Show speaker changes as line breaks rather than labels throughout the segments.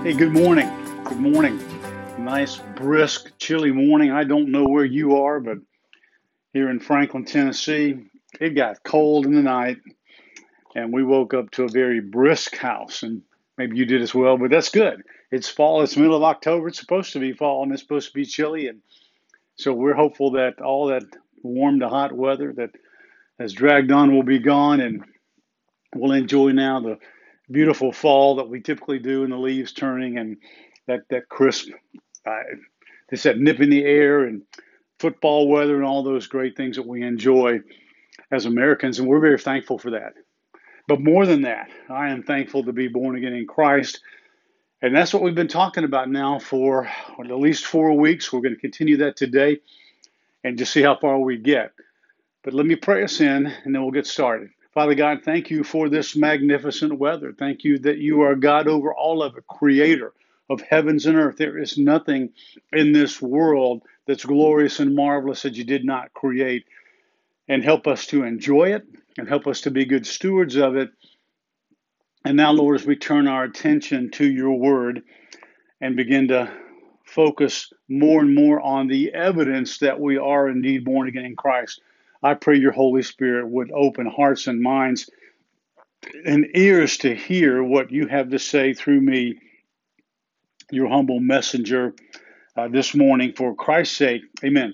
Hey, good morning. Good morning. Nice, brisk, chilly morning. I don't know where you are, but here in Franklin, Tennessee, it got cold in the night, and we woke up to a very brisk house. And maybe you did as well, but that's good. It's fall. It's middle of October. It's supposed to be fall, and it's supposed to be chilly. And so we're hopeful that all that warm to hot weather that has dragged on will be gone, and we'll enjoy now the beautiful fall that we typically do, and the leaves turning, and that crisp, uh, it's that nip in the air, and football weather, and all those great things that we enjoy as Americans, and we're very thankful for that. But more than that, I am thankful to be born again in Christ, and that's what we've been talking about now for at least 4 weeks. We're going to continue that today, and just see how far we get. But let me pray us in, and then we'll get started. Father God, thank you for this magnificent weather. Thank you that you are God over all of it, creator of heavens and earth. There is nothing in this world that's glorious and marvelous that you did not create. And help us to enjoy it, and help us to be good stewards of it. And now, Lord, as we turn our attention to your word and begin to focus more and more on the evidence that we are indeed born again in Christ, I pray your Holy Spirit would open hearts and minds and ears to hear what you have to say through me, your humble messenger, this morning. For Christ's sake, amen.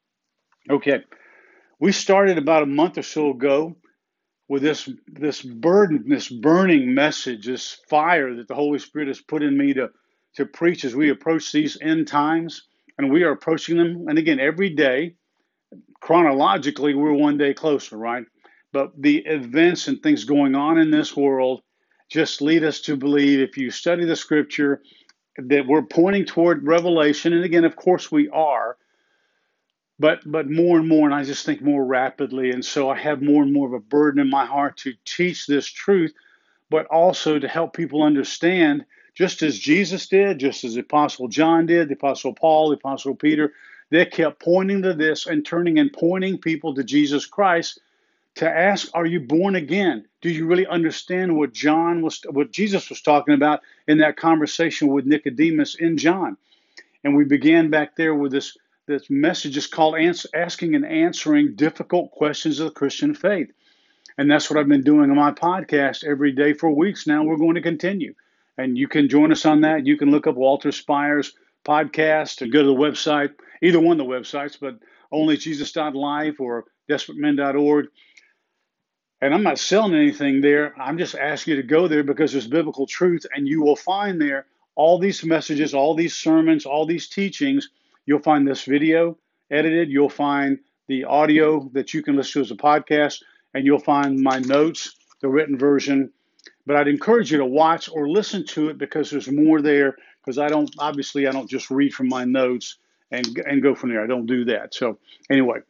Okay, we started about a month or so ago with this burden, this burning message, this fire that the Holy Spirit has put in me to preach as we approach these end times. And we are approaching them, and again, every day, chronologically, we're one day closer, right? But the events and things going on in this world just lead us to believe, if you study the scripture, that we're pointing toward Revelation. And again, of course we are, but more and more, and I just think more rapidly. And so I have more and more of a burden in my heart to teach this truth, but also to help people understand, just as Jesus did, just as the Apostle John did, the Apostle Paul, the Apostle Peter. They kept pointing to this and turning and pointing people to Jesus Christ to ask, are you born again? Do you really understand what Jesus was talking about in that conversation with Nicodemus in John? And we began back there with this message is called Asking and Answering Difficult Questions of the Christian Faith. And that's what I've been doing on my podcast every day for weeks now. We're going to continue. And you can join us on that. You can look up Walter Spire's podcast and go to the website, either one of the websites, but onlyjesus.life or desperatemen.org. And I'm not selling anything there. I'm just asking you to go there because there's biblical truth, and you will find there all these messages, all these sermons, all these teachings. You'll find this video edited. You'll find the audio that you can listen to as a podcast, and you'll find my notes, the written version. But I'd encourage you to watch or listen to it because there's more there, because I don't just read from my notes and go from there. I don't do that. So anyway,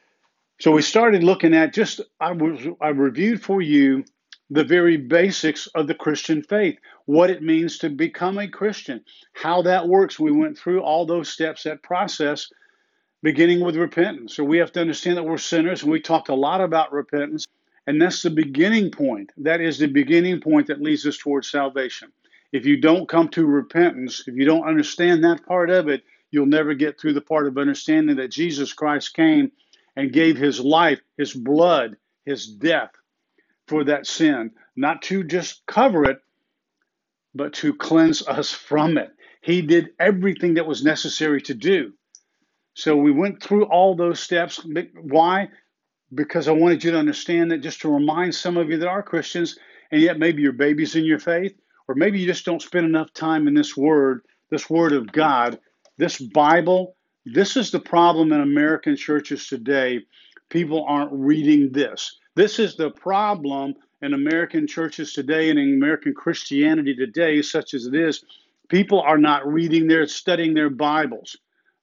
so we started looking at I reviewed for you the very basics of the Christian faith, what it means to become a Christian, how that works. We went through all those steps, that process, beginning with repentance. So we have to understand that we're sinners, and we talked a lot about repentance, and that's the beginning point. That is the beginning point that leads us towards salvation. If you don't come to repentance, if you don't understand that part of it, you'll never get through the part of understanding that Jesus Christ came and gave his life, his blood, his death for that sin, not to just cover it, but to cleanse us from it. He did everything that was necessary to do. So we went through all those steps. Why? Because I wanted you to understand that, just to remind some of you that are Christians, and yet maybe you're babies in your faith, or maybe you just don't spend enough time in this word of God, this Bible. This is the problem in American churches today. People aren't reading this. This is the problem in American churches today and in American Christianity today, such as it is. People are not studying their Bibles.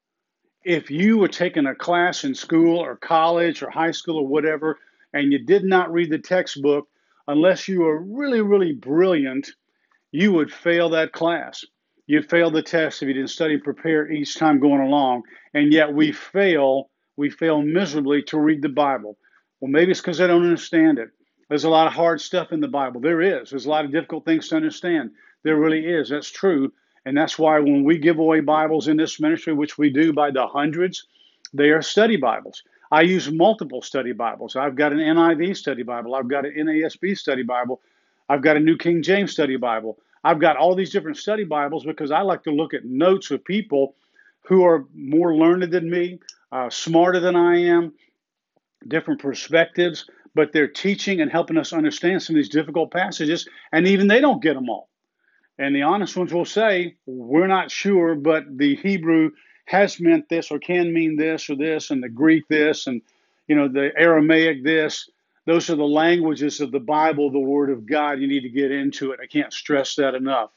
If you were taking a class in school or college or high school or whatever, and you did not read the textbook, unless you were really, really brilliant, you would fail that class. You'd fail the test if you didn't study and prepare each time going along. And yet we fail miserably to read the Bible. Well, maybe it's because I don't understand it. There's a lot of hard stuff in the Bible. There is. There's a lot of difficult things to understand. There really is. That's true. And that's why when we give away Bibles in this ministry, which we do by the hundreds, they are study Bibles. I use multiple study Bibles. I've got an NIV study Bible. I've got an NASB study Bible. I've got a New King James study Bible. I've got all these different study Bibles because I like to look at notes of people who are more learned than me, smarter than I am, different perspectives, but they're teaching and helping us understand some of these difficult passages, and even they don't get them all. And the honest ones will say, we're not sure, but the Hebrew has meant this or can mean this or this, and the Greek this, and the Aramaic this. Those are the languages of the Bible, the Word of God. You need to get into it. I can't stress that enough.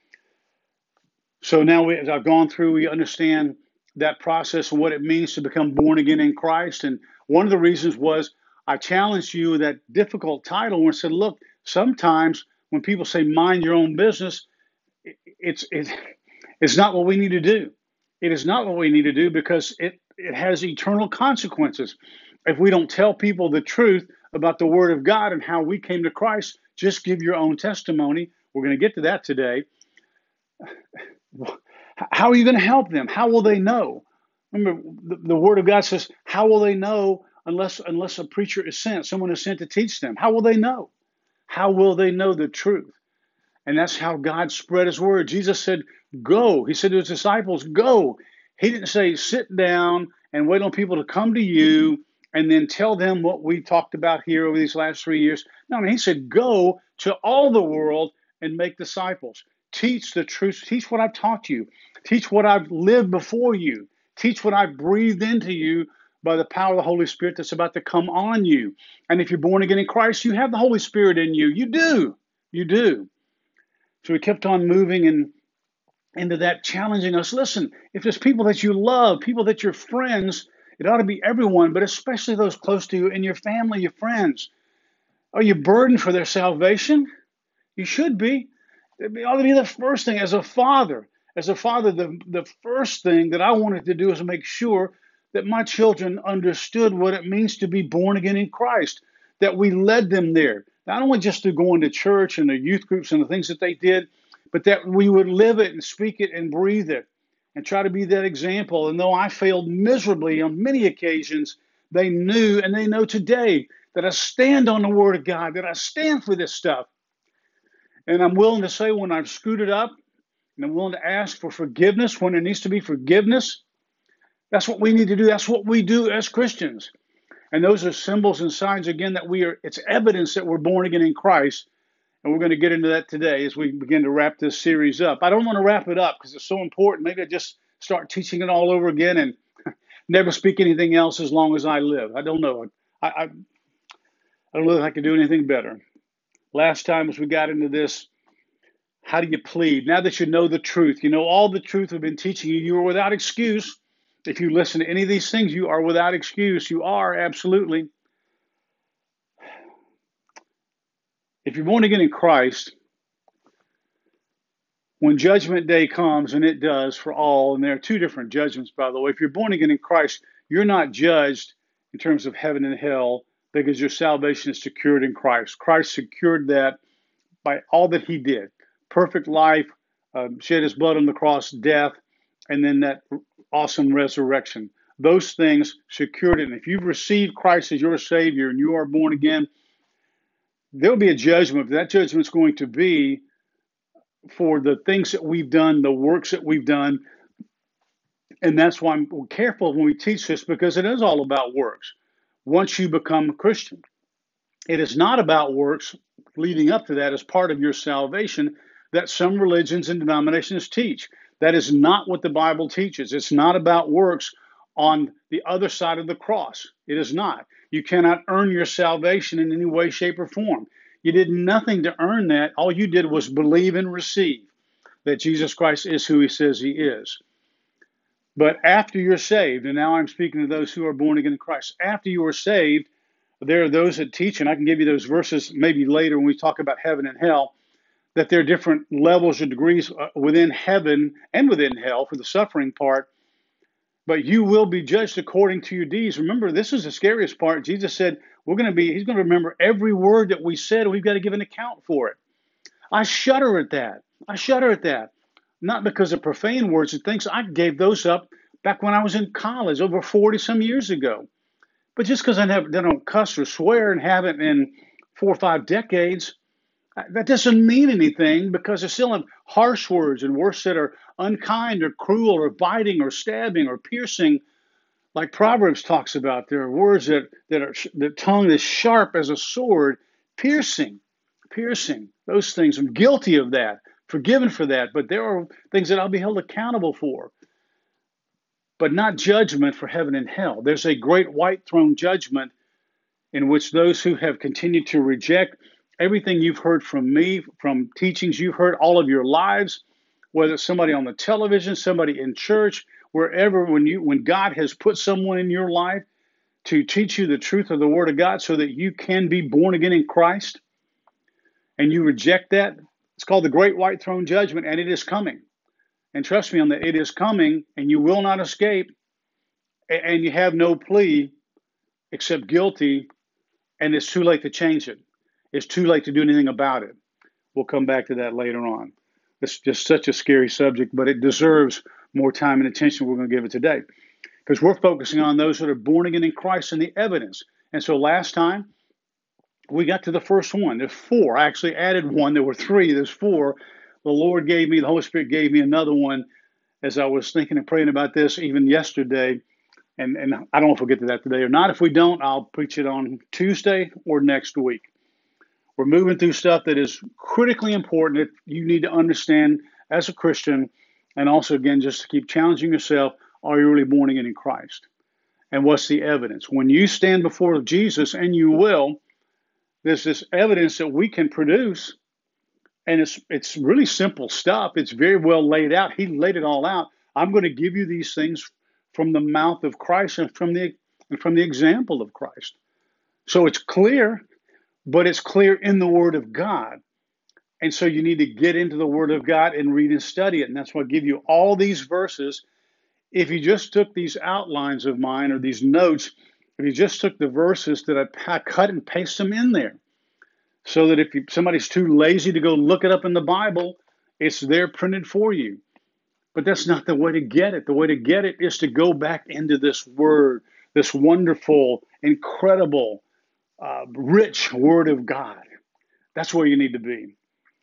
So now as I've gone through, we understand that process and what it means to become born again in Christ. And one of the reasons was I challenged you with that difficult title and said, look, sometimes when people say mind your own business, it's not what we need to do. It is not what we need to do because it has eternal consequences. If we don't tell people the truth about the Word of God and how we came to Christ, just give your own testimony. We're going to get to that today. How are you going to help them? How will they know? Remember, the Word of God says, how will they know unless a preacher is sent, someone is sent to teach them? How will they know? How will they know the truth? And that's how God spread his word. Jesus said, go. He said to his disciples, go. He didn't say, sit down and wait on people to come to you and then tell them what we talked about here over these last 3 years. No, he said, go to all the world and make disciples. Teach the truth. Teach what I've taught you. Teach what I've lived before you. Teach what I've breathed into you by the power of the Holy Spirit that's about to come on you. And if you're born again in Christ, you have the Holy Spirit in you. You do. You do. So we kept on moving into that, challenging us. Listen, if there's people that you love, people that you're friends, it ought to be everyone, but especially those close to you and your family, your friends. Are you burdened for their salvation? You should be. It ought to be the first thing as a father. As a father, the first thing that I wanted to do is make sure that my children understood what it means to be born again in Christ, that we led them there. Not only just to going to church and the youth groups and the things that they did, but that we would live it and speak it and breathe it and try to be that example. And though I failed miserably on many occasions, they knew and they know today that I stand on the Word of God, that I stand for this stuff. And I'm willing to say when I've screwed it up, and I'm willing to ask for forgiveness when there needs to be forgiveness. That's what we need to do. That's what we do as Christians. And those are symbols and signs, again, that it's evidence that we're born again in Christ. And we're going to get into that today as we begin to wrap this series up. I don't want to wrap it up because it's so important. Maybe I just start teaching it all over again and never speak anything else as long as I live. I don't know. I don't know if I can do anything better. Last time as we got into this, how do you plead? Now that you know the truth, you know all the truth we've been teaching you, you are without excuse. If you listen to any of these things, you are without excuse. You are, absolutely. If you're born again in Christ, when judgment day comes, and it does for all, and there are two different judgments, by the way. If you're born again in Christ, you're not judged in terms of heaven and hell because your salvation is secured in Christ. Christ secured that by all that he did. Perfect life, shed his blood on the cross, death, and then that awesome resurrection. Those things secured it. And if you've received Christ as your Savior and you are born again, there'll be a judgment. That judgment's going to be for the things that we've done, the works that we've done. And that's why I'm careful when we teach this, because it is all about works. Once you become a Christian, it is not about works leading up to that as part of your salvation that some religions and denominations teach. That is not what the Bible teaches. It's not about works on the other side of the cross. It is not. You cannot earn your salvation in any way, shape, or form. You did nothing to earn that. All you did was believe and receive that Jesus Christ is who he says he is. But after you're saved, and now I'm speaking to those who are born again in Christ, after you are saved, there are those that teach, and I can give you those verses maybe later when we talk about heaven and hell, that there are different levels or degrees within heaven and within hell for the suffering part. But you will be judged according to your deeds. Remember, this is the scariest part. Jesus said, he's going to remember every word that we said, and we've got to give an account for it. I shudder at that. not because of profane words and things. I gave those up back when I was in college over 40 some years ago. But just because I don't cuss or swear and haven't in 4 or 5 decades, that doesn't mean anything because there's still harsh words and words that are unkind or cruel or biting or stabbing or piercing, like Proverbs talks about. There are words that are the tongue is sharp as a sword, piercing, piercing. Those things. I'm guilty of that, forgiven for that. But there are things that I'll be held accountable for, but not judgment for heaven and hell. There's a great white throne judgment in which those who have continued to reject everything you've heard from me, from teachings you've heard all of your lives, whether it's somebody on the television, somebody in church, wherever, when God has put someone in your life to teach you the truth of the Word of God so that you can be born again in Christ, and you reject that, it's called the Great White Throne Judgment, and it is coming. And trust me on that, it is coming, and you will not escape, and you have no plea except guilty, and it's too late to change it. It's too late to do anything about it. We'll come back to that later on. It's just such a scary subject, but it deserves more time and attention we're going to give it today because we're focusing on those that are born again in Christ and the evidence. And so last time we got to the first one. There's four. I actually added one. There were three. There's four. The Holy Spirit gave me another one as I was thinking and praying about this even yesterday. And I don't know if we'll get to that today or not. If we don't, I'll preach it on Tuesday or next week. We're moving through stuff that is critically important that you need to understand as a Christian, and also, again, just to keep challenging yourself, are you really born again in Christ? And what's the evidence? When you stand before Jesus, and you will, there's this evidence that we can produce, and it's really simple stuff. It's very well laid out. He laid it all out. I'm going to give you these things from the mouth of Christ and from the example of Christ. So it's clear, but it's clear in the Word of God. And so you need to get into the Word of God and read and study it. And that's why I give you all these verses. If you just took these outlines of mine or these notes, if you just took the verses that I cut and paste them in there, so that if somebody's too lazy to go look it up in the Bible, it's there printed for you. But that's not the way to get it. The way to get it is to go back into this Word, this wonderful, incredible, rich Word of God. That's where you need to be.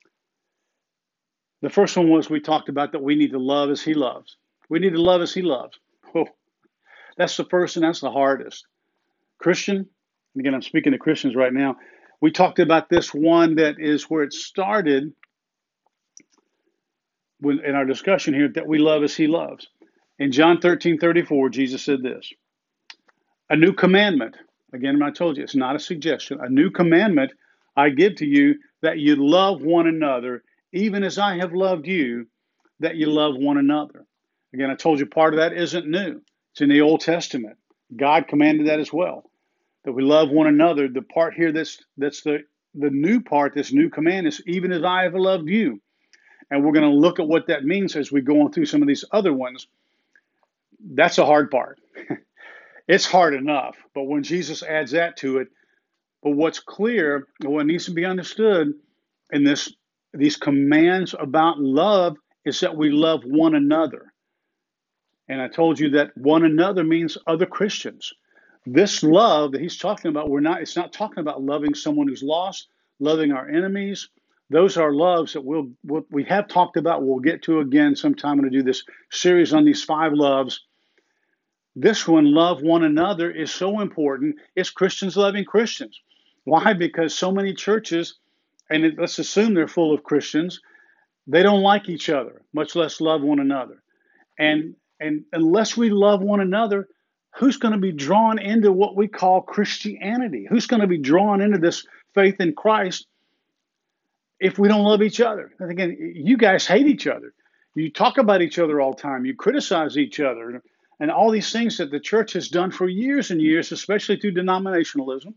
The first one was we talked about that we need to love as He loves. We need to love as He loves. Oh, that's the first and that's the hardest. Christian, and again, I'm speaking to Christians right now. We talked about this one that is where it started in our discussion here, that we love as He loves. In John 13:34, Jesus said this, a new commandment, again, I told you, it's not a suggestion, a new commandment I give to you, that you love one another, even as I have loved you, that you love one another. Again, I told you part of that isn't new. It's in the Old Testament. God commanded that as well, that we love one another. The part here that's the new part, this new command is even as I have loved you. And we're going to look at what that means as we go on through some of these other ones. That's a hard part. It's hard enough, but when Jesus adds that to it, but what's clear, what needs to be understood in these commands about love is that we love one another. And I told you that one another means other Christians. This love that he's talking about, it's not talking about loving someone who's lost, loving our enemies. Those are loves that we have talked about. We'll get to again sometime. I'm going to do this series on these 5 loves. This one, love one another, is so important. It's Christians loving Christians. Why? Because so many churches, and let's assume they're full of Christians, they don't like each other, much less love one another. And unless we love one another, who's going to be drawn into what we call Christianity? Who's going to be drawn into this faith in Christ if we don't love each other? And again, you guys hate each other. You talk about each other all the time. You criticize each other. And all these things that the church has done for years and years, especially through denominationalism.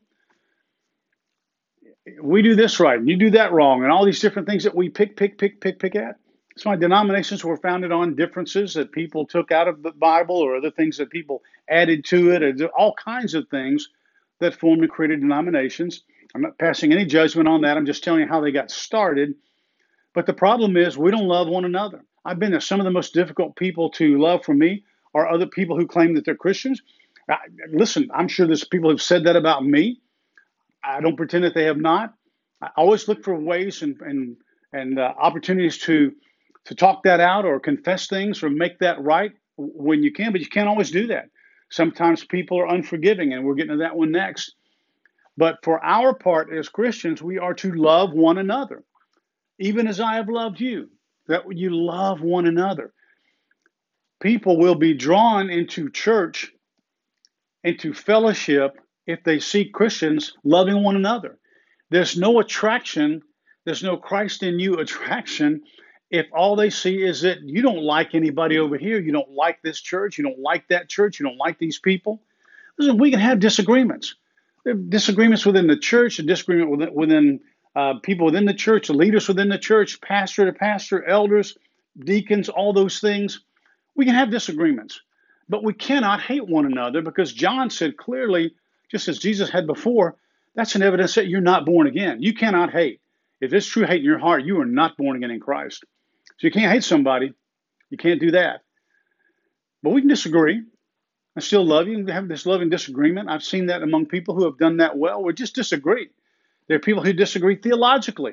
We do this right, and you do that wrong, and all these different things that we pick at. That's why denominations were founded on differences that people took out of the Bible or other things that people added to it, or all kinds of things that formed and created denominations. I'm not passing any judgment on that. I'm just telling you how they got started. But the problem is we don't love one another. I've been there. Some of the most difficult people to love for me are other people who claim that they're Christians. Listen, I'm sure there's people who've said that about me. I don't pretend that they have not. I always look for ways and opportunities to talk that out or confess things or make that right when you can, but you can't always do that. Sometimes people are unforgiving, and we're getting to that one next. But for our part as Christians, we are to love one another, even as I have loved you, that you love one another. People will be drawn into church, into fellowship, if they see Christians loving one another. There's no attraction, there's no Christ in you attraction if all they see is that you don't like anybody over here, you don't like this church, you don't like that church, you don't like these people. Listen, we can have disagreements. There are disagreements within the church, a disagreement within people within the church, the leaders within the church, pastor to pastor, elders, deacons, all those things. We can have disagreements, but we cannot hate one another because John said clearly, just as Jesus had before, that's an evidence that you're not born again. You cannot hate. If there's true hate in your heart, you are not born again in Christ. So you can't hate somebody. You can't do that. But we can disagree. I still love you. We have this loving disagreement. I've seen that among people who have done that well. We just disagree. There are people who disagree theologically.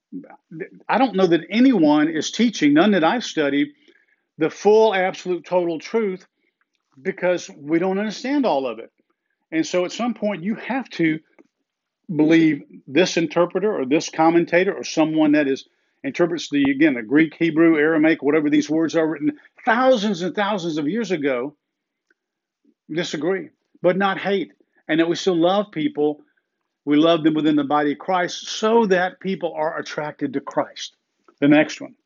I don't know that anyone is teaching, none that I've studied, the full, absolute, total truth because we don't understand all of it. And so at some point, you have to believe this interpreter or this commentator or someone that interprets the Greek, Hebrew, Aramaic, whatever these words are written thousands and thousands of years ago, disagree, but not hate. And that we still love people. We love them within the body of Christ so that people are attracted to Christ. The next one.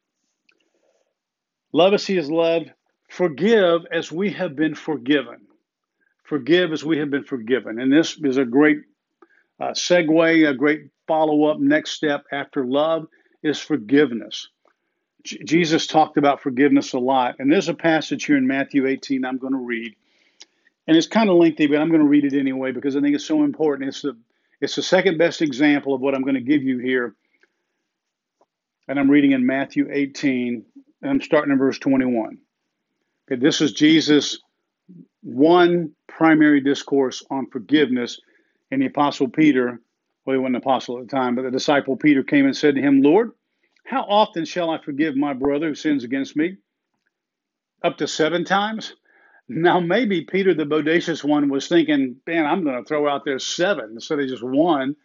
Love as he is loved. Forgive as we have been forgiven. Forgive as we have been forgiven. And this is a great segue, a great follow-up. Next step after love is forgiveness. Jesus talked about forgiveness a lot. And there's a passage here in Matthew 18 I'm going to read. And it's kind of lengthy, but I'm going to read it anyway because I think it's so important. It's the second best example of what I'm going to give you here. And I'm reading in Matthew 18, and I'm starting in verse 21. Okay, this is Jesus' one primary discourse on forgiveness. And the apostle Peter, well, he wasn't an apostle at the time, but the disciple Peter came and said to him, Lord, how often shall I forgive my brother who sins against me? Up to 7 times? Now, maybe Peter, the bodacious one, was thinking, man, I'm going to throw out there 7 instead of just 1.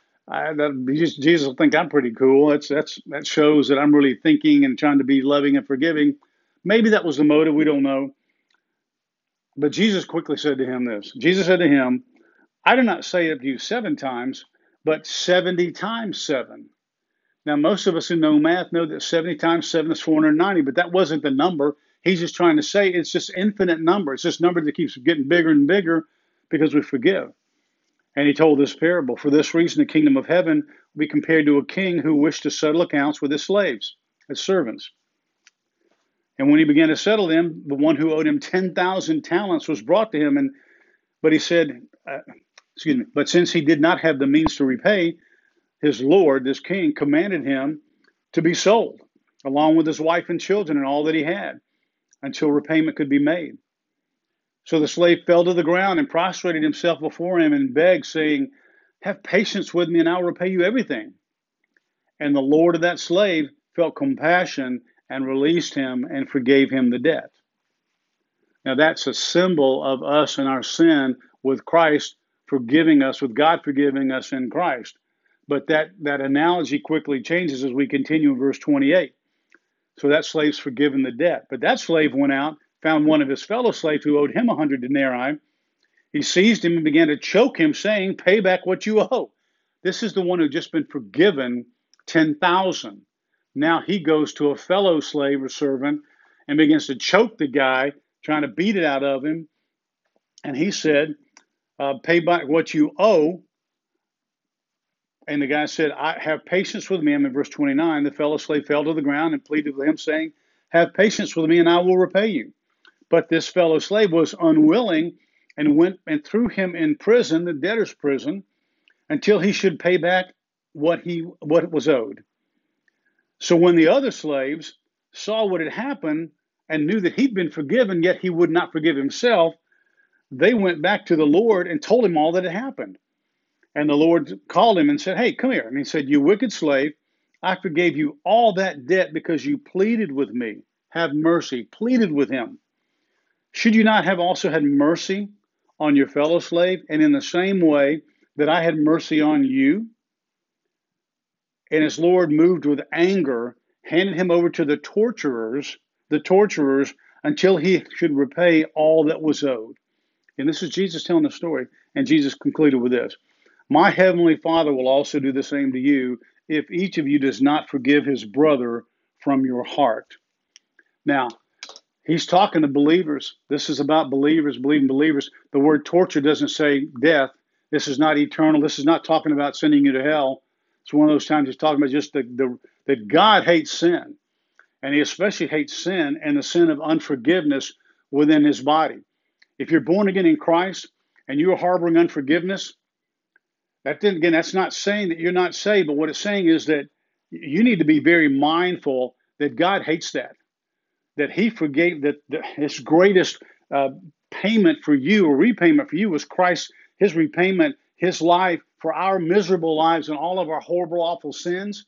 Jesus will think I'm pretty cool. That shows that I'm really thinking and trying to be loving and forgiving. Maybe that was the motive. We don't know. But Jesus quickly said to him this. Jesus said to him, I do not say it to you 7 times, but 70 times 7. Now, most of us who know math know that 70 times 7 is 490, but that wasn't the number. He's just trying to say it's just infinite number. It's this number that keeps getting bigger and bigger because we forgive. And he told this parable. For this reason, the kingdom of heaven will be compared to a king who wished to settle accounts with his slaves, his servants. And when he began to settle them, the one who owed him 10,000 talents was brought to him. But he said, but since he did not have the means to repay, his lord, this king, commanded him to be sold, along with his wife and children and all that he had, until repayment could be made. So the slave fell to the ground and prostrated himself before him and begged, saying, have patience with me and I'll repay you everything. And the lord of that slave felt compassion and released him and forgave him the debt. Now that's a symbol of us and our sin with Christ forgiving us, with God forgiving us in Christ. But that analogy quickly changes as we continue in verse 28. So that slave's forgiven the debt. But that slave went out, found one of his fellow slaves who owed him 100 denarii. He seized him and began to choke him, saying, pay back what you owe. This is the one who just been forgiven 10,000. Now he goes to a fellow slave or servant and begins to choke the guy, trying to beat it out of him. And he said, pay back what you owe. And the guy said, I have patience with me. I'm in verse 29. The fellow slave fell to the ground and pleaded with him, saying, have patience with me and I will repay you. But this fellow slave was unwilling and went and threw him in prison, the debtor's prison, until he should pay back what was owed. So when the other slaves saw what had happened and knew that he'd been forgiven, yet he would not forgive himself, they went back to the Lord and told him all that had happened. And the Lord called him and said, hey, come here. And he said, you wicked slave, I forgave you all that debt because you pleaded with me. Have mercy, pleaded with him. Should you not have also had mercy on your fellow slave? And in the same way that I had mercy on you? And his Lord, moved with anger, handed him over to the torturers, until he should repay all that was owed. And this is Jesus telling the story. And Jesus concluded with this: my heavenly Father will also do the same to you if each of you does not forgive his brother from your heart. Now, he's talking to believers. This is about believers, believing believers. The word torture doesn't say death. This is not eternal. This is not talking about sending you to hell. It's one of those times he's talking about just that God hates sin. And he especially hates sin and the sin of unforgiveness within his body. If you're born again in Christ and you're harboring unforgiveness, that's not saying that you're not saved, but what it's saying is that you need to be very mindful that God hates that he forgave, that his greatest payment for you, or repayment for you, was Christ, his repayment, his life for our miserable lives and all of our horrible, awful sins.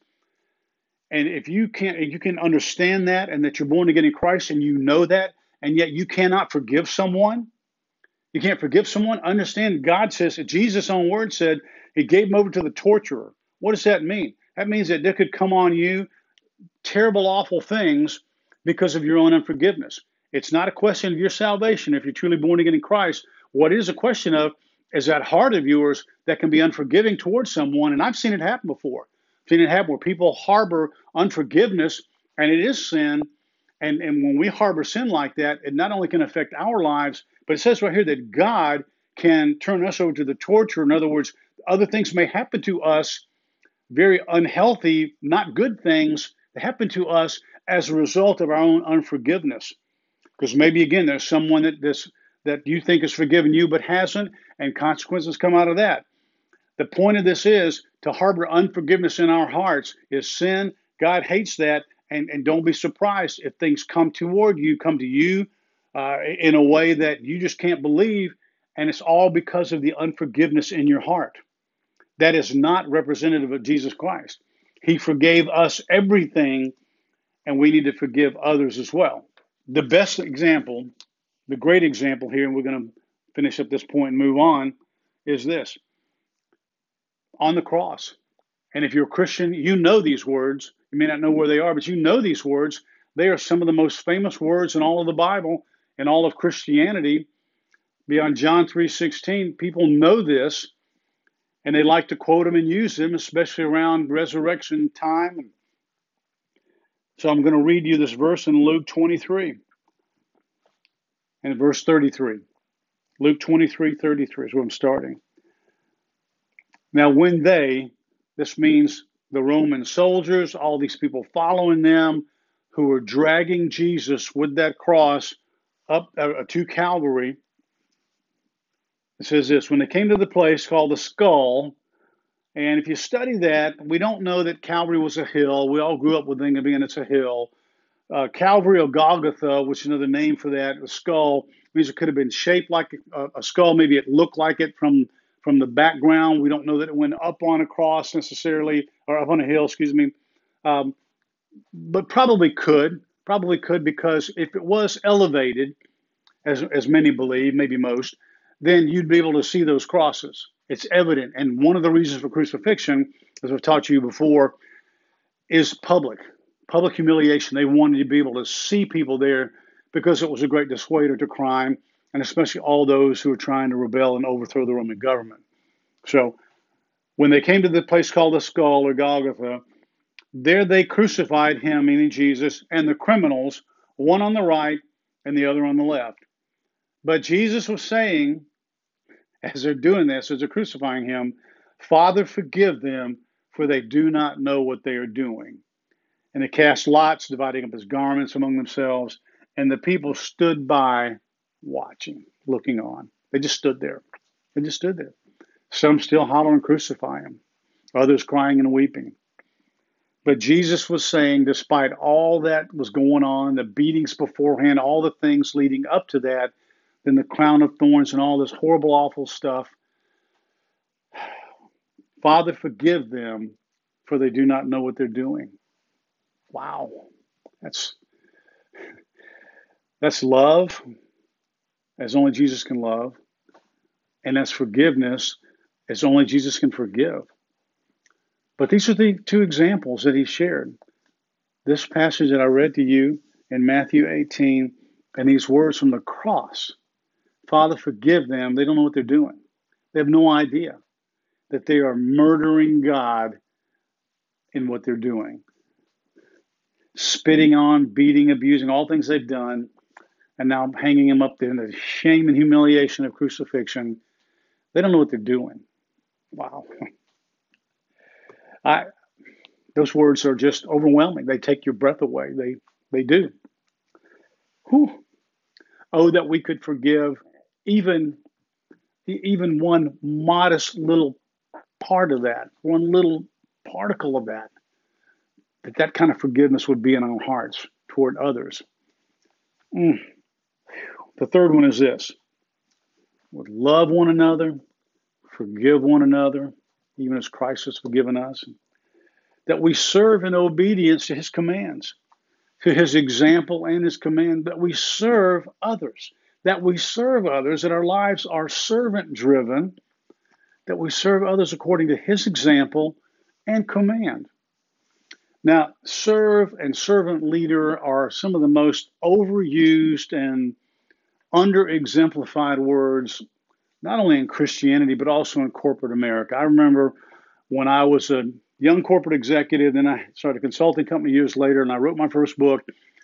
And if you can understand that, and that you're born again in Christ and you know that, and yet you cannot forgive someone, you can't forgive someone, understand God says, Jesus' own word said, he gave him over to the torturer. What does that mean? That means that there could come on you terrible, awful things because of your own unforgiveness. It's not a question of your salvation if you're truly born again in Christ. What it is a question of is that heart of yours that can be unforgiving towards someone. And I've seen it happen before. I've seen it happen where people harbor unforgiveness, and it is sin. And when we harbor sin like that, it not only can affect our lives, but it says right here that God can turn us over to the torturer. In other words, other things may happen to us, very unhealthy, not good things that happen to us as a result of our own unforgiveness. Because maybe, again, there's someone that you think has forgiven you but hasn't, and consequences come out of that. The point of this is to harbor unforgiveness in our hearts is sin. God hates that. And don't be surprised if things come to you in a way that you just can't believe, and it's all because of the unforgiveness in your heart. That is not representative of Jesus Christ. He forgave us everything, and we need to forgive others as well. The best example, the great example here, and we're going to finish up this point and move on, is this. On the cross. And if you're a Christian, you know these words. You may not know where they are, but you know these words. They are some of the most famous words in all of the Bible and all of Christianity. Beyond John 3:16, people know this, and they like to quote them and use them, especially around resurrection time. So I'm going to read you this verse in Luke 23 and verse 33. Luke 23:33 is where I'm starting. Now, when this means the Roman soldiers, all these people following them, who were dragging Jesus with that cross up to Calvary. It says this: when they came to the place called the Skull, and if you study that, we don't know that Calvary was a hill. We all grew up with thinking it's a hill. Calvary or Golgotha, which is another name for that, the skull, means it could have been shaped like a skull. Maybe it looked like it from the background. We don't know that it went up on a cross necessarily, or up on a hill, excuse me. But probably could, because if it was elevated, as many believe, maybe most, then you'd be able to see those crosses. It's evident. And one of the reasons for crucifixion, as I've taught you before, is public humiliation. They wanted to be able to see people there because it was a great dissuader to crime, and especially all those who were trying to rebel and overthrow the Roman government. So when they came to the place called the Skull or Golgotha, there they crucified him, meaning Jesus, and the criminals, one on the right and the other on the left. But Jesus was saying, as they're doing this, as they're crucifying him, Father, forgive them, for they do not know what they are doing. And they cast lots, dividing up his garments among themselves. And the people stood by, watching, looking on. They just stood there. Some still hollering, crucify him. Others crying and weeping. But Jesus was saying, despite all that was going on, the beatings beforehand, all the things leading up to that, then the crown of thorns and all this horrible, awful stuff, Father, forgive them, for they do not know what they're doing. Wow. That's love, as only Jesus can love. And that's forgiveness, as only Jesus can forgive. But these are the two examples that he shared. This passage that I read to you in Matthew 18, and these words from the cross. Father, forgive them. They don't know what they're doing. They have no idea that they are murdering God in what they're doing. Spitting on, beating, abusing, all things they've done, and now hanging him up there in the shame and humiliation of crucifixion. They don't know what they're doing. Wow. Those words are just overwhelming. They take your breath away. They do. Whew. Oh, that we could forgive even one modest little part of that, one little particle of that, that kind of forgiveness would be in our hearts toward others. The third one is this: would love one another, forgive one another, even as Christ has forgiven us. That we serve in obedience to his commands, to his example and his command, that we serve others, that our lives are servant driven, that we serve others according to his example and command. Now, serve and servant leader are some of the most overused and under-exemplified words, not only in Christianity, but also in corporate America. I remember when I was a young corporate executive, then I started a consulting company years later, and I wrote my first book.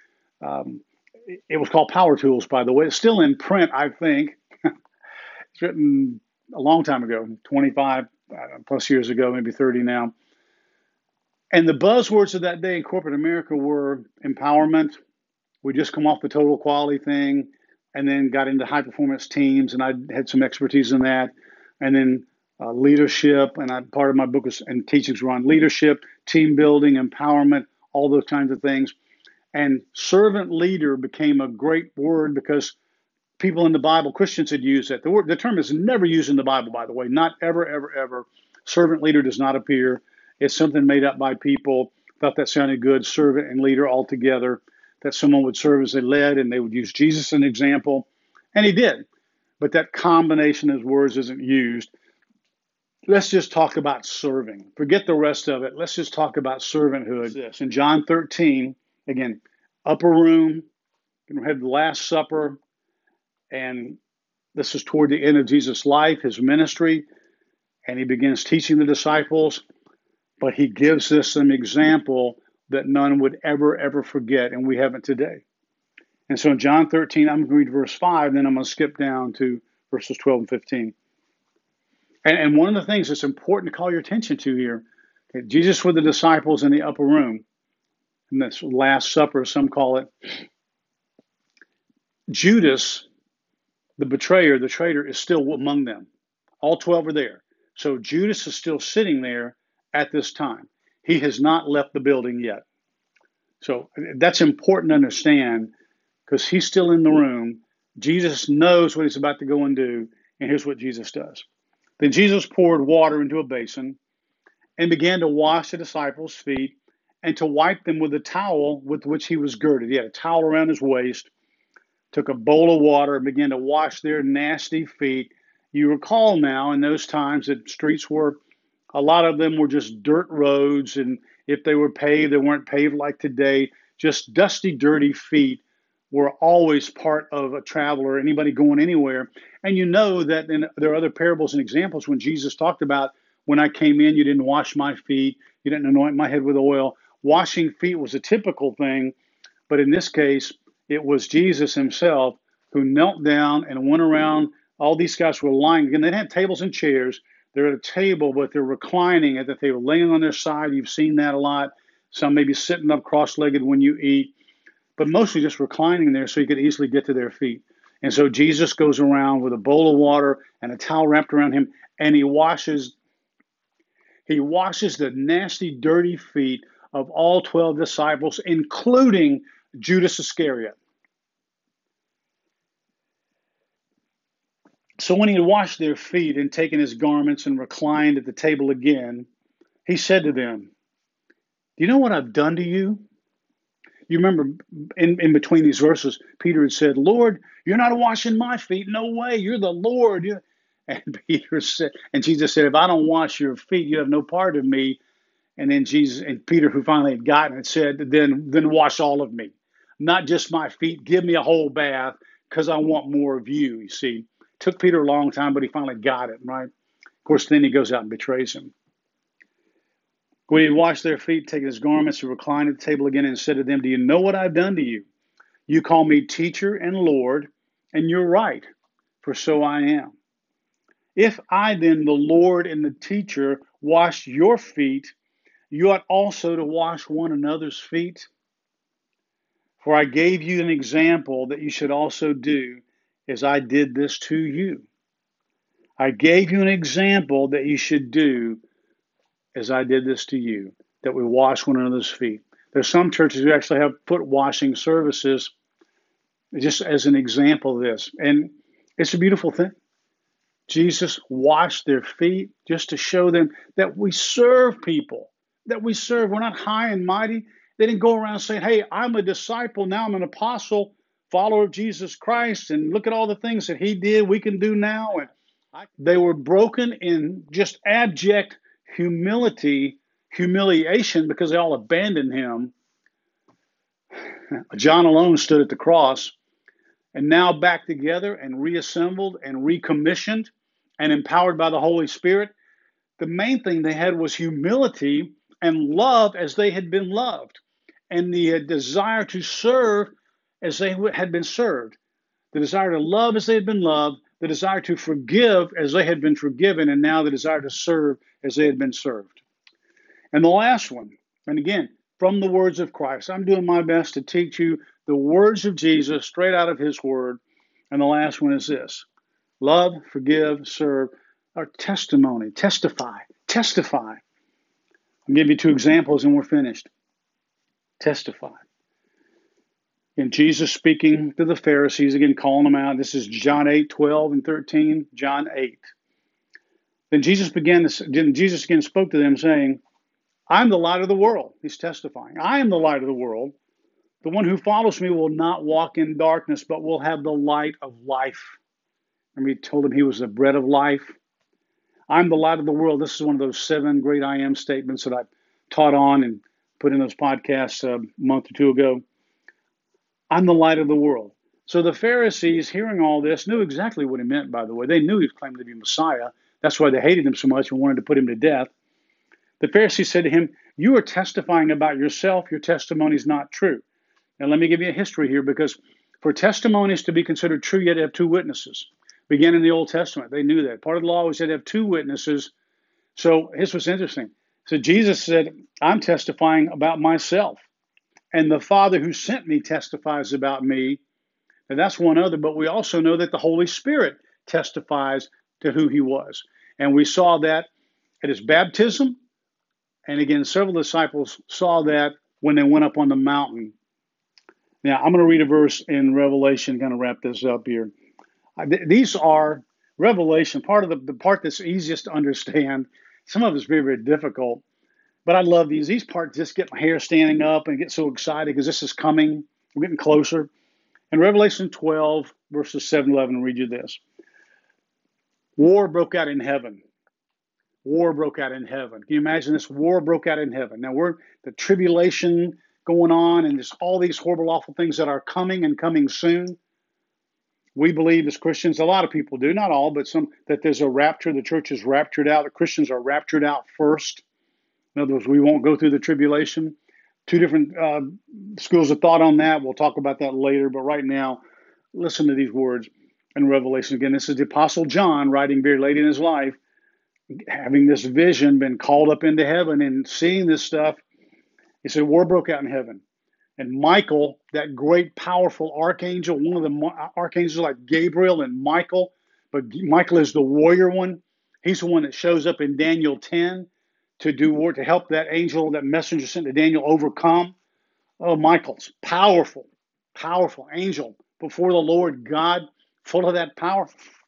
It was called Power Tools, by the way. It's still in print, I think. It's written a long time ago, 25 plus years ago, maybe 30 now. And the buzzwords of that day in corporate America were empowerment. We just come off the total quality thing, and then got into high performance teams, and I had some expertise in that. And then leadership, and part of my book and teachings were on leadership, team building, empowerment, all those kinds of things. And servant leader became a great word because people in the Bible, Christians had used it. The term is never used in the Bible, by the way, not ever, ever, ever. Servant leader does not appear. It's something made up by people. Thought that sounded good, servant and leader all together, that someone would serve as they led and they would use Jesus as an example. And he did. But that combination of words isn't used. Let's just talk about serving. Forget the rest of it. Let's just talk about servanthood. In John 13, again, upper room, we had the Last Supper, and this is toward the end of Jesus' life, his ministry, and he begins teaching the disciples, but he gives us an example that none would ever, ever forget, and we haven't today. And so in John 13, I'm going to read verse 5, then I'm going to skip down to verses 12 and 15. And one of the things that's important to call your attention to here, okay, Jesus with the disciples in the upper room, in this Last Supper, some call it, Judas, the betrayer, the traitor, is still among them. All 12 are there. So Judas is still sitting there at this time. He has not left the building yet. So that's important to understand because he's still in the room. Jesus knows what he's about to go and do, and here's what Jesus does. Then Jesus poured water into a basin and began to wash the disciples' feet and to wipe them with a towel with which he was girded. He had a towel around his waist, took a bowl of water and began to wash their nasty feet. You recall now in those times that streets were, a lot of them were just dirt roads, and if they were paved, they weren't paved like today. Just dusty, dirty feet were always part of a traveler, anybody going anywhere. And you know that there are other parables and examples when Jesus talked about, when I came in, you didn't wash my feet, you didn't anoint my head with oil. Washing feet was a typical thing, but in this case, it was Jesus himself who knelt down and went around. All these guys were lying. Again, they didn't have tables and chairs. They're at a table, but they're reclining, and that they were laying on their side. You've seen that a lot. Some maybe sitting up cross-legged when you eat, but mostly just reclining there so you could easily get to their feet. And so Jesus goes around with a bowl of water and a towel wrapped around him, and he washes the nasty, dirty feet of all 12 disciples, including Judas Iscariot. So when he had washed their feet and taken his garments and reclined at the table again, he said to them, "Do you know what I've done to you?" You remember in between these verses, Peter had said, "Lord, you're not washing my feet. No way. You're the Lord." And Jesus said, "If I don't wash your feet, you have no part of me." And then Peter, who finally had gotten it, said, then wash all of me. Not just my feet. Give me a whole bath because I want more of you, you see. It took Peter a long time, but he finally got it, right? Of course, then he goes out and betrays him. When he had washed their feet, taken his garments, he reclined at the table again and said to them, "Do you know what I've done to you? You call me teacher and Lord, and you're right, for so I am. If I then, the Lord and the teacher, wash your feet, you ought also to wash one another's feet. For I gave you an example that you should also do as I did this to you." I gave you an example that you should do as I did this to you, that we wash one another's feet. There's some churches who actually have foot washing services just as an example of this. And it's a beautiful thing. Jesus washed their feet just to show them that we serve people, that we serve. We're not high and mighty. They didn't go around saying, "Hey, I'm a disciple, now I'm an apostle, follower of Jesus Christ, and look at all the things that he did, we can do now." And they were broken in just abject humiliation, because they all abandoned him. John alone stood at the cross, and now back together and reassembled and recommissioned and empowered by the Holy Spirit. The main thing they had was humility and love as they had been loved, and the desire to serve as they had been served, the desire to love as they had been loved, the desire to forgive as they had been forgiven, and now the desire to serve as they had been served. And the last one, and again, from the words of Christ. I'm doing my best to teach you the words of Jesus straight out of his word. And the last one is this: love, forgive, serve, our testimony. Testify. I'll give you two examples and we're finished. Testify. And Jesus speaking to the Pharisees, again calling them out. This is John 8:12 and 13. John 8. Then Jesus again spoke to them, saying, "I'm the light of the world." He's testifying. "I am the light of the world. The one who follows me will not walk in darkness, but will have the light of life." And he told him he was the bread of life. I'm the light of the world. This is one of those 7 great I am statements that I taught on and put in those podcasts a month or two ago. I'm the light of the world. So the Pharisees, hearing all this, knew exactly what he meant, by the way. They knew he was claiming to be Messiah. That's why they hated him so much and wanted to put him to death. The Pharisees said to him, "You are testifying about yourself. Your testimony is not true." Now, let me give you a history here, because for testimonies to be considered true, you had to have 2 witnesses. Began in the Old Testament. They knew that. Part of the law was you had to have 2 witnesses. So here's what's interesting. So Jesus said, "I'm testifying about myself, and the Father who sent me testifies about me." And that's one other, but we also know that the Holy Spirit testifies to who he was. And we saw that at his baptism. And again, several disciples saw that when they went up on the mountain. Now, I'm going to read a verse in Revelation, kind of wrap this up here. These are Revelation, part of the part that's easiest to understand. Some of it's very, very difficult, but I love these. These parts just get my hair standing up and get so excited because this is coming. We're getting closer. In Revelation 12, verses 7 to 11, I'll read you this. War broke out in heaven. War broke out in heaven. Can you imagine this? War broke out in heaven. Now, we're the tribulation going on, and there's all these horrible, awful things that are coming and coming soon. We believe as Christians, a lot of people do, not all, but some, that there's a rapture. The church is raptured out. The Christians are raptured out first. In other words, we won't go through the tribulation. 2 different schools of thought on that. We'll talk about that later. But right now, listen to these words in Revelation. Again, this is the Apostle John writing very late in his life, having this vision, been called up into heaven and seeing this stuff. He said, war broke out in heaven. And Michael, that great, powerful archangel, one of the archangels like Gabriel and Michael, but Michael is the warrior one. He's the one that shows up in Daniel 10 to do work, to help that angel, that messenger sent to Daniel overcome. Oh, Michael's powerful, powerful angel before the Lord God, full of that power.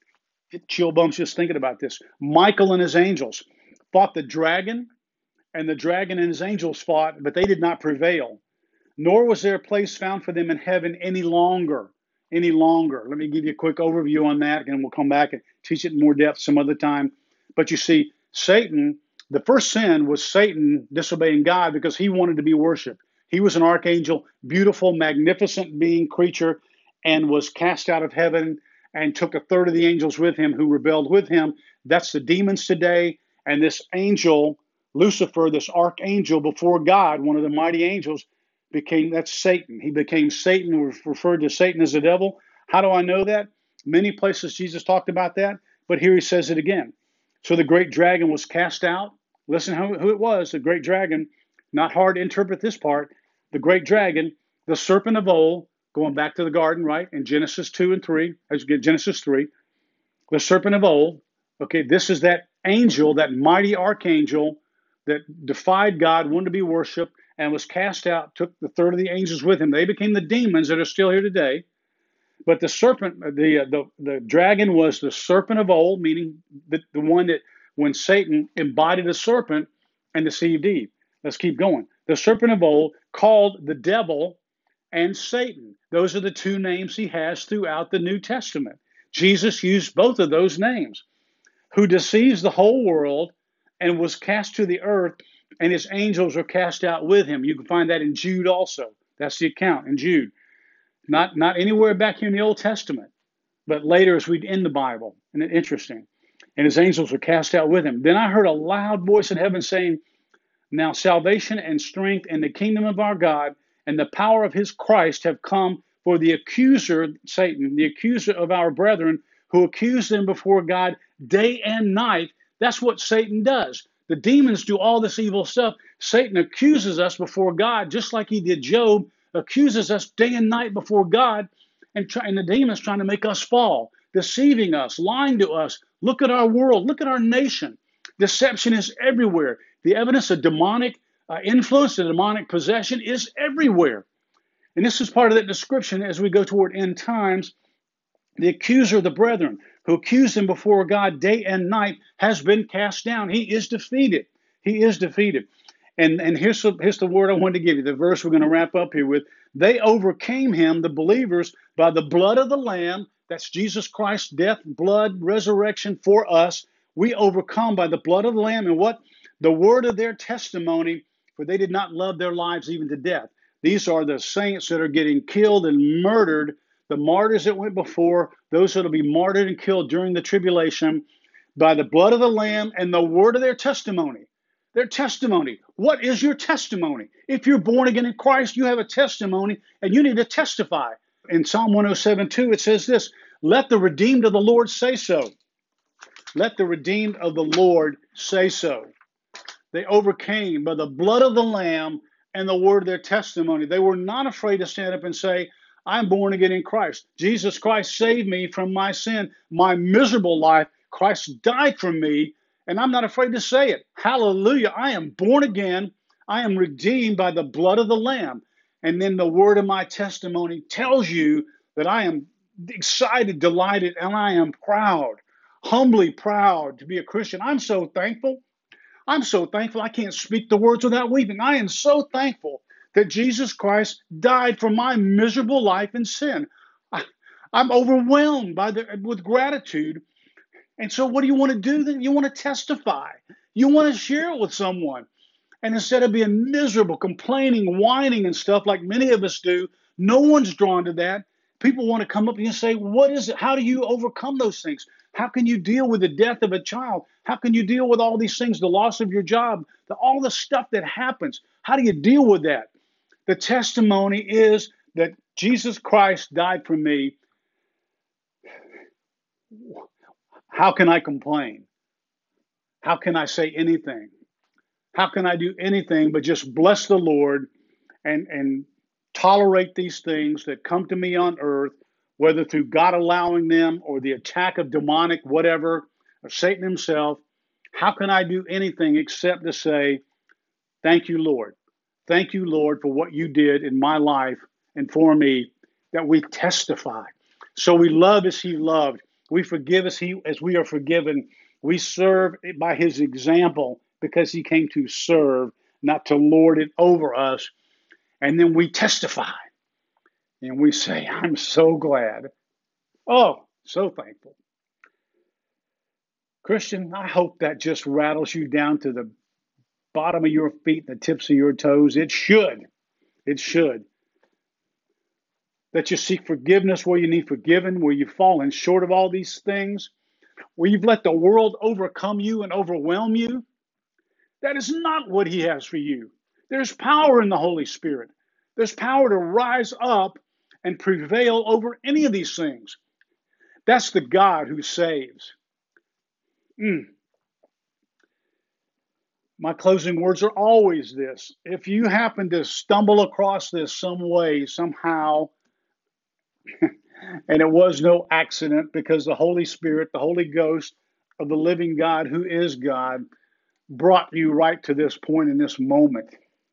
Get chill bumps just thinking about this. Michael and his angels fought the dragon, and the dragon and his angels fought, but they did not prevail. Nor was there a place found for them in heaven any longer. Any longer. Let me give you a quick overview on that, and we'll come back and teach it in more depth some other time. But you see, Satan, the first sin was Satan disobeying God because he wanted to be worshiped. He was an archangel, beautiful, magnificent being, creature, and was cast out of heaven and took a third of the angels with him who rebelled with him. That's the demons today. And this angel, Lucifer, this archangel before God, one of the mighty angels, that's Satan. He became Satan. We referred to Satan as the devil. How do I know that? Many places Jesus talked about that, but here he says it again. So the great dragon was cast out. Listen who it was, the great dragon. Not hard to interpret this part. The great dragon, the serpent of old, going back to the garden, right? In Genesis 2 and 3, as you get Genesis 3, the serpent of old. Okay, this is that angel, that mighty archangel that defied God, wanted to be worshipped, and was cast out, took the third of the angels with him. They became the demons that are still here today. But the serpent, the dragon was the serpent of old, meaning the one that when Satan embodied a serpent and deceived Eve. Let's keep going. The serpent of old, called the devil and Satan. Those are the two names he has throughout the New Testament. Jesus used both of those names. Who deceives the whole world and was cast to the earth, and his angels are cast out with him. You can find that in Jude also. That's the account in Jude. Not anywhere back here in the Old Testament, but later as we end the Bible. And it's interesting. And his angels were cast out with him. Then I heard a loud voice in heaven saying, now salvation and strength and the kingdom of our God and the power of his Christ have come, for the accuser, Satan, the accuser of our brethren, who accused them before God day and night. That's what Satan does. The demons do all this evil stuff. Satan accuses us before God, just like he did Job, accuses us day and night before God, and the demons trying to make us fall, deceiving us, lying to us. Look at our world. Look at our nation. Deception is everywhere. The evidence of demonic influence, the demonic possession is everywhere. And this is part of that description as we go toward end times. The accuser of the brethren, who accused him before God day and night, has been cast down. He is defeated. He is defeated. And here's the word I wanted to give you, the verse we're going to wrap up here with. They overcame him, the believers, by the blood of the Lamb. That's Jesus Christ's death, blood, resurrection for us. We overcome by the blood of the Lamb and what? The word of their testimony, for they did not love their lives even to death. These are the saints that are getting killed and murdered, the martyrs that went before, those that will be martyred and killed during the tribulation, by the blood of the Lamb and the word of their testimony. Their testimony. What is your testimony? If you're born again in Christ, you have a testimony and you need to testify. In Psalm 107:2, it says this, let the redeemed of the Lord say so. Let the redeemed of the Lord say so. They overcame by the blood of the Lamb and the word of their testimony. They were not afraid to stand up and say, I'm born again in Christ. Jesus Christ saved me from my sin, my miserable life. Christ died for me, and I'm not afraid to say it. Hallelujah. I am born again. I am redeemed by the blood of the Lamb. And then the word of my testimony tells you that I am excited, delighted, and I am proud, humbly proud to be a Christian. I'm so thankful. I'm so thankful I can't speak the words without weeping. I am so thankful that Jesus Christ died for my miserable life in sin. I'm overwhelmed with gratitude. And so what do you want to do then? You want to testify. You want to share it with someone. And instead of being miserable, complaining, whining and stuff like many of us do, no one's drawn to that. People want to come up and say, what is it? How do you overcome those things? How can you deal with the death of a child? How can you deal with all these things, the loss of your job, all the stuff that happens? How do you deal with that? The testimony is that Jesus Christ died for me. How can I complain? How can I say anything? How can I do anything but just bless the Lord and tolerate these things that come to me on earth, whether through God allowing them or the attack of demonic whatever, or Satan himself? How can I do anything except to say, thank you, Lord. Thank you, Lord, for what you did in my life and for me, that we testify. So we love as he loved. We forgive as we are forgiven. We serve by his example because he came to serve, not to lord it over us. And then we testify and we say, I'm so glad. Oh, so thankful. Christian, I hope that just rattles you down to the bottom of your feet, the tips of your toes. It should. It should. That you seek forgiveness where you need forgiven, where you've fallen short of all these things, where you've let the world overcome you and overwhelm you. That is not what he has for you. There's power in the Holy Spirit. There's power to rise up and prevail over any of these things. That's the God who saves. My closing words are always this. If you happen to stumble across this some way, somehow, and it was no accident because the Holy Spirit, the Holy Ghost of the living God who is God, brought you right to this point in this moment.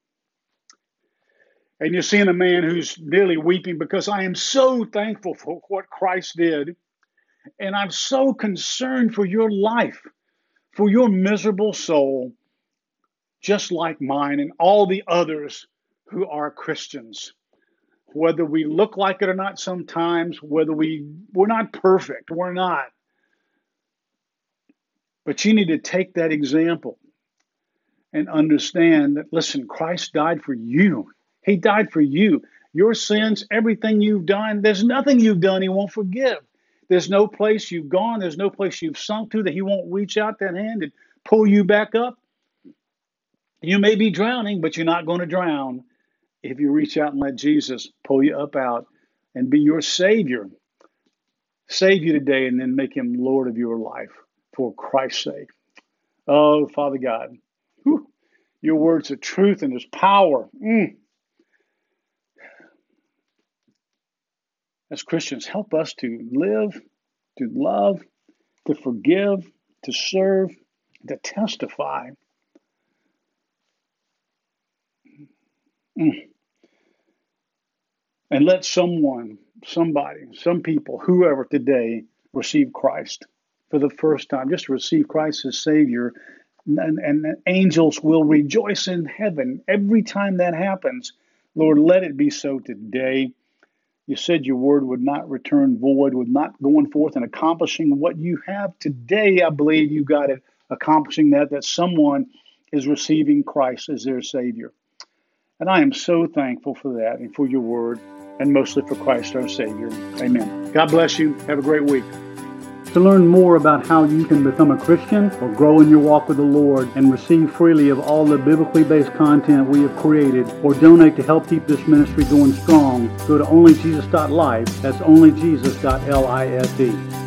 And you're seeing a man who's nearly weeping because I am so thankful for what Christ did. And I'm so concerned for your life, for your miserable soul, just like mine and all the others who are Christians. Whether we look like it or not sometimes, whether we're not perfect, we're not. But you need to take that example and understand that, listen, Christ died for you. He died for you. Your sins, everything you've done, there's nothing you've done he won't forgive. There's no place you've gone, there's no place you've sunk to that he won't reach out that hand and pull you back up. You may be drowning, but you're not going to drown if you reach out and let Jesus pull you up out and be your Savior. Save you today and then make him Lord of your life for Christ's sake. Oh, Father God, your words are truth and there's power. As Christians, help us to live, to love, to forgive, to serve, to testify. And let someone, somebody, some people, whoever today receive Christ for the first time, just receive Christ as Savior. And angels will rejoice in heaven every time that happens. Lord, let it be so today. You said your word would not return void, would not going forth and accomplishing what you have today. I believe you got it, accomplishing that someone is receiving Christ as their Savior. And I am so thankful for that and for your word, and mostly for Christ our Savior. Amen. God bless you. Have a great week. To learn more about how you can become a Christian or grow in your walk with the Lord and receive freely of all the biblically based content we have created, or donate to help keep this ministry going strong, go to onlyjesus.life. That's onlyjesus.life.